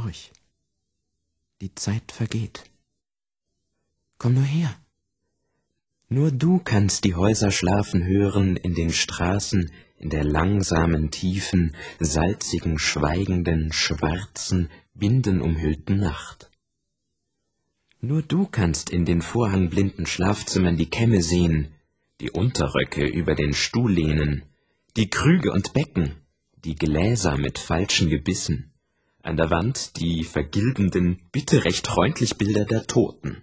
ruhig. Die Zeit vergeht. Komm nur her. Nur du kannst die Häuser schlafen hören in den Straßen, in der langsamen, tiefen, salzigen, schweigenden, schwarzen, bindenumhüllten Nacht. Nur du kannst in den vorhangblinden Schlafzimmern die Kämme sehen, die Unterröcke über den Stuhl lehnen, die Krüge und Becken, die Gläser mit falschen Gebissen, an der Wand die vergilbenden, bitte recht freundlich Bilder der Toten.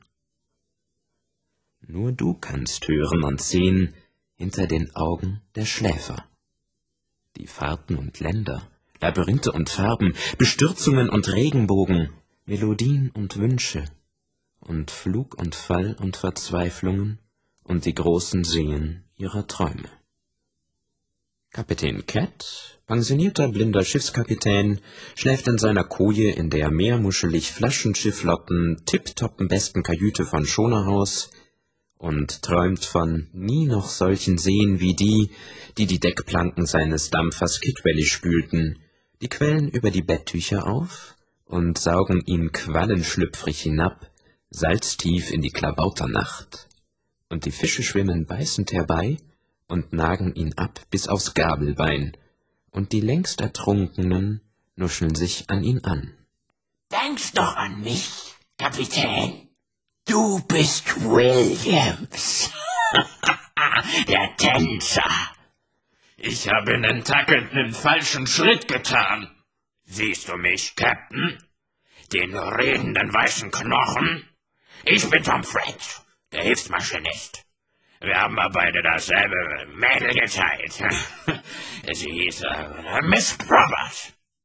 Nur du kannst hören und sehen hinter den Augen der Schläfer. Die Fahrten und Länder, Labyrinthe und Farben, Bestürzungen und Regenbogen, Melodien und Wünsche und Flug und Fall und Verzweiflungen und die großen Seen ihrer Träume. Kapitän Cat, pensionierter blinder Schiffskapitän, schläft in seiner Koje in der meermuschelig Flaschenschifflotten tipptoppen besten Kajüte von Schonerhaus und träumt von nie noch solchen Seen wie die die Deckplanken seines Dampfers Kidwelly spülten, die quellen über die Betttücher auf und saugen ihn quallenschlüpfrig hinab, salztief in die Klabauternacht, und die Fische schwimmen beißend herbei und nagen ihn ab bis aufs Gabelbein, und die längst Ertrunkenen nuscheln sich an ihn an. »Denkst doch an mich, Kapitän. Du bist Williams, der Tänzer. Ich habe in Nantucket einen falschen Schritt getan. Siehst du mich, Captain? Den redenden weißen Knochen? Ich bin Tom Fred, der Hilfsmaschinist. Wir haben mal beide dasselbe Mädel geteilt. Sie hieß Miss Probert.